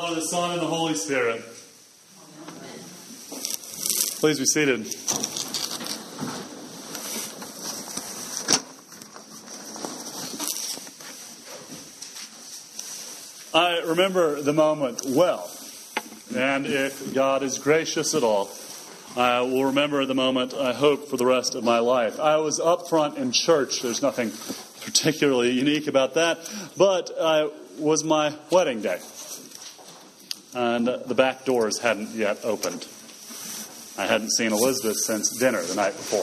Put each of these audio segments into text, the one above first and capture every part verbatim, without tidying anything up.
Father, the Son, and the Holy Spirit. Amen. Please be seated. I remember the moment well, and if God is gracious at all, I will remember the moment, I hope, for the rest of my life. I was up front in church. There's nothing particularly unique about that, but it was my wedding day, and the back doors hadn't yet opened. I hadn't seen Elizabeth since dinner the night before.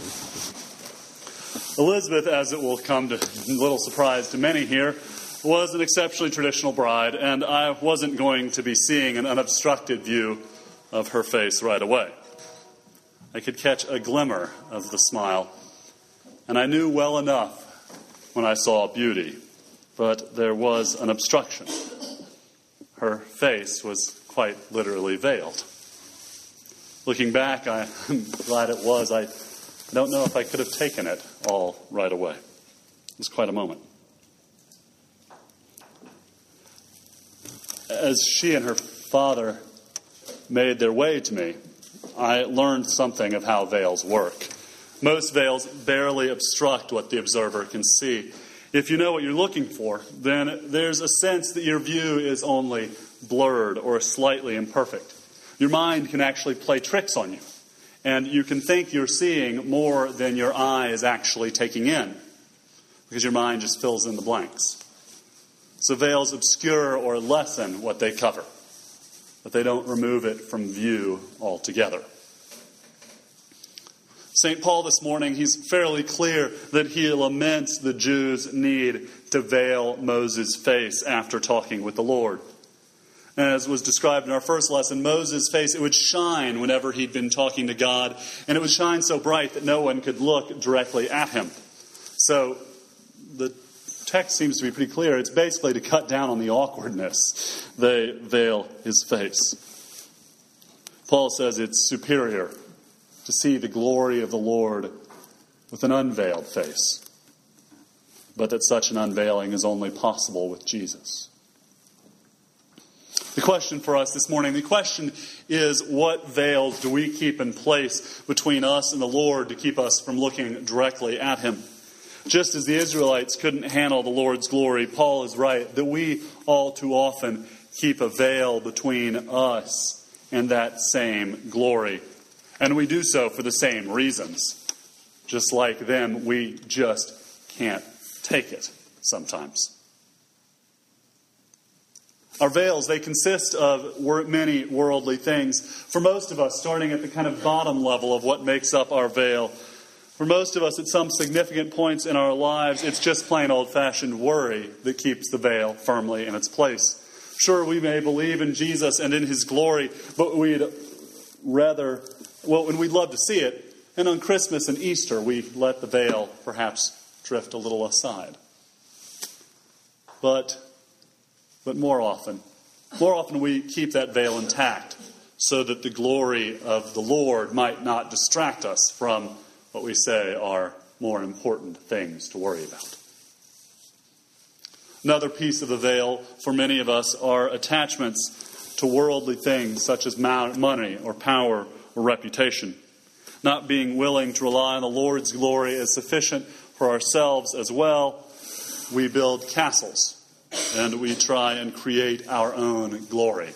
Elizabeth, as it will come to little surprise to many here, was an exceptionally traditional bride, and I wasn't going to be seeing an unobstructed view of her face right away. I could catch a glimmer of the smile, and I knew well enough when I saw beauty, but there was an obstruction. Her face was quite literally veiled. Looking back, I'm glad it was. I don't know if I could have taken it all right away. It was quite a moment. As she and her father made their way to me, I learned something of how veils work. Most veils barely obstruct what the observer can see. If you know what you're looking for, then there's a sense that your view is only blurred or slightly imperfect. Your mind can actually play tricks on you, and you can think you're seeing more than your eye is actually taking in, because your mind just fills in the blanks. So veils obscure or lessen what they cover, but they don't remove it from view altogether. Saint Paul this morning, he's fairly clear that he laments the Jews' need to veil Moses' face after talking with the Lord. As was described in our first lesson, Moses' face, it would shine whenever he'd been talking to God, and it would shine so bright that no one could look directly at him. So the text seems to be pretty clear. It's basically to cut down on the awkwardness. They veil his face. Paul says it's superior to see the glory of the Lord with an unveiled face, but that such an unveiling is only possible with Jesus. The question for us this morning, the question is, what veils do we keep in place between us and the Lord to keep us from looking directly at him? Just as the Israelites couldn't handle the Lord's glory, Paul is right that we all too often keep a veil between us and that same glory. And we do so for the same reasons. Just like them, we just can't take it sometimes. Our veils, they consist of many worldly things. For most of us, starting at the kind of bottom level of what makes up our veil, for most of us, at some significant points in our lives, it's just plain old-fashioned worry that keeps the veil firmly in its place. Sure, we may believe in Jesus and in his glory, but we'd rather, well, and we'd love to see it. And on Christmas and Easter, we let the veil perhaps drift a little aside. But, but more often, more often we keep that veil intact so that the glory of the Lord might not distract us from what we say are more important things to worry about. Another piece of the veil for many of us are attachments to worldly things such as money or power or reputation. Not being willing to rely on the Lord's glory as sufficient for ourselves as well, we build castles and we try and create our own glory.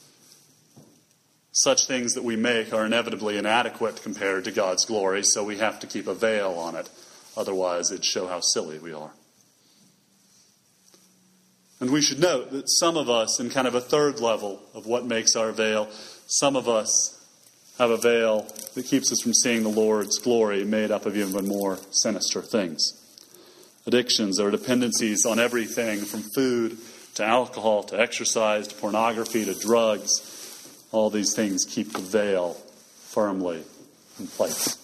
Such things that we make are inevitably inadequate compared to God's glory, so we have to keep a veil on it. Otherwise, it'd show how silly we are. And we should note that some of us, in kind of a third level of what makes our veil, some of us have a veil that keeps us from seeing the Lord's glory made up of even more sinister things. Addictions or dependencies on everything from food to alcohol to exercise to pornography to drugs. All these things keep the veil firmly in place.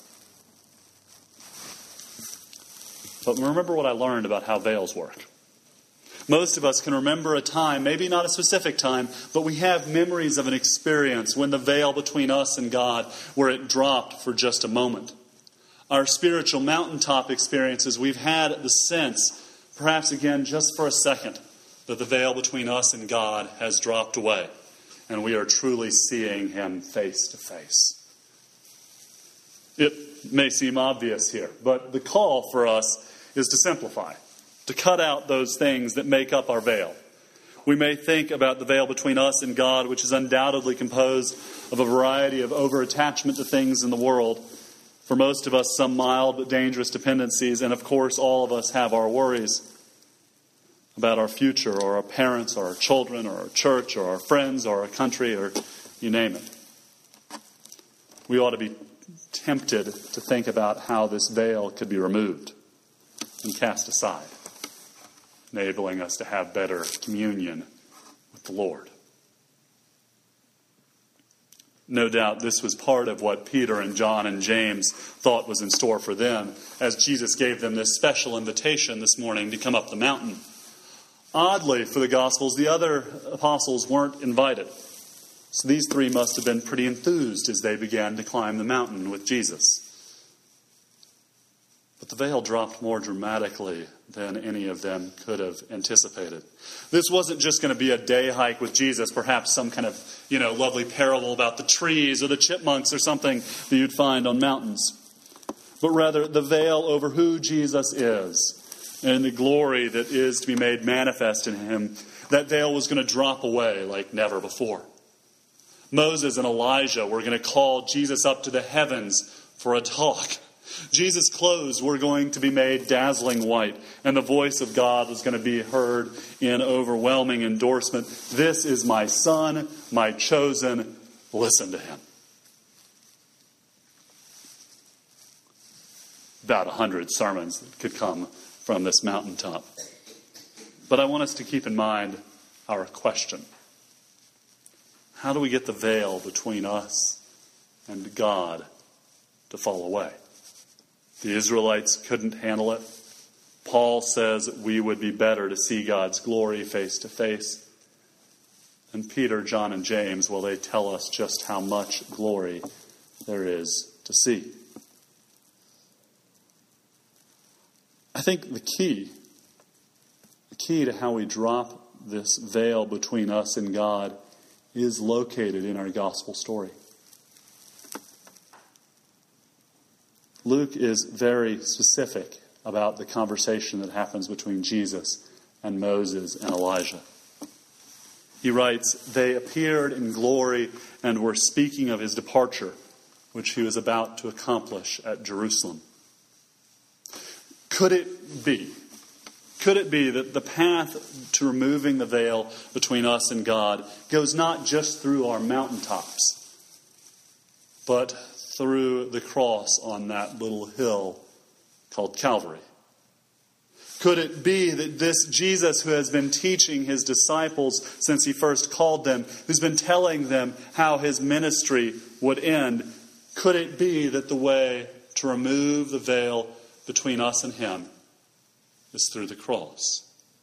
But remember what I learned about how veils work. Most of us can remember a time, maybe not a specific time, but we have memories of an experience when the veil between us and God, where it dropped for just a moment. Our spiritual mountaintop experiences, we've had the sense, perhaps again just for a second, that the veil between us and God has dropped away, and we are truly seeing him face to face. It may seem obvious here, but the call for us is to simplify, to cut out those things that make up our veil. We may think about the veil between us and God, which is undoubtedly composed of a variety of over-attachment to things in the world. For most of us, some mild but dangerous dependencies, and of course all of us have our worries about our future, or our parents, or our children, or our church, or our friends, or our country, or you name it. We ought to be tempted to think about how this veil could be removed and cast aside, enabling us to have better communion with the Lord. No doubt this was part of what Peter and John and James thought was in store for them as Jesus gave them this special invitation this morning to come up the mountain. Oddly, for the Gospels, the other apostles weren't invited. So these three must have been pretty enthused as they began to climb the mountain with Jesus. But the veil dropped more dramatically than any of them could have anticipated. This wasn't just going to be a day hike with Jesus, perhaps some kind of, you know, lovely parable about the trees or the chipmunks or something that you'd find on mountains. But rather, the veil over who Jesus is and the glory that is to be made manifest in him, that veil was going to drop away like never before. Moses and Elijah were going to call Jesus up to the heavens for a talk. Jesus' clothes were going to be made dazzling white, and the voice of God was going to be heard in overwhelming endorsement. This is my son, my chosen. Listen to him. About a hundred sermons that could come from this mountaintop. But I want us to keep in mind our question. How do we get the veil between us and God to fall away? The Israelites couldn't handle it. Paul says we would be better to see God's glory face to face. And Peter, John, and James, well, they tell us just how much glory there is to see. I think the key, the key to how we drop this veil between us and God is located in our gospel story. Luke is very specific about the conversation that happens between Jesus and Moses and Elijah. He writes, they appeared in glory and were speaking of his departure, which he was about to accomplish at Jerusalem. Could it be, could it be that the path to removing the veil between us and God goes not just through our mountaintops, but through the cross on that little hill called Calvary? Could it be that this Jesus who has been teaching his disciples since he first called them, who's been telling them how his ministry would end, could it be that the way to remove the veil between us and him is through the cross?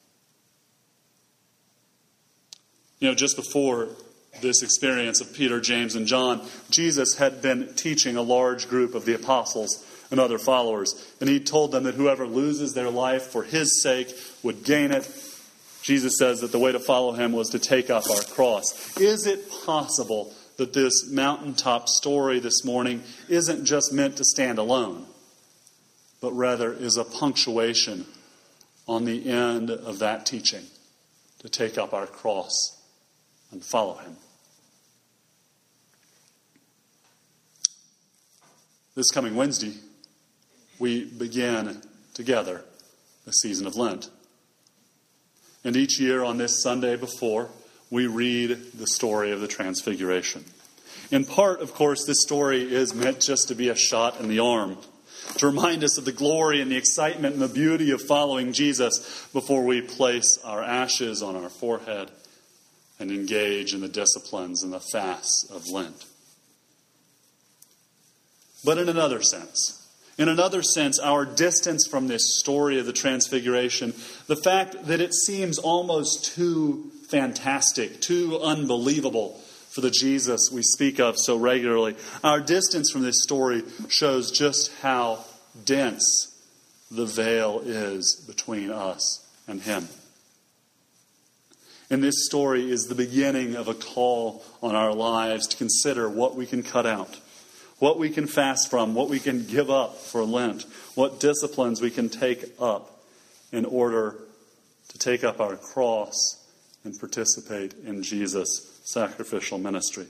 You know, just before this experience of Peter, James, and John, Jesus had been teaching a large group of the apostles and other followers. And he told them that whoever loses their life for his sake would gain it. Jesus says that the way to follow him was to take up our cross. Is it possible that this mountaintop story this morning isn't just meant to stand alone, but rather is a punctuation on the end of that teaching to take up our cross and follow him? This coming Wednesday, we begin together the season of Lent. And each year on this Sunday before, we read the story of the Transfiguration. In part, of course, this story is meant just to be a shot in the arm, to remind us of the glory and the excitement and the beauty of following Jesus before we place our ashes on our forehead and engage in the disciplines and the fasts of Lent. But in another sense, in another sense, our distance from this story of the Transfiguration, the fact that it seems almost too fantastic, too unbelievable for the Jesus we speak of so regularly, our distance from this story shows just how dense the veil is between us and him. And this story is the beginning of a call on our lives to consider what we can cut out, what we can fast from, what we can give up for Lent, what disciplines we can take up in order to take up our cross and participate in Jesus' sacrificial ministry.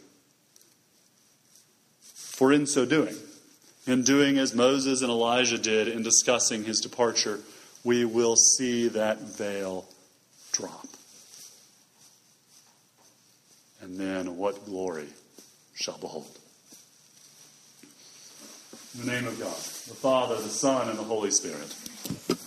For in so doing, in doing as Moses and Elijah did in discussing his departure, we will see that veil drop. And then what glory shall behold. In the name of God, the Father, the Son, and the Holy Spirit.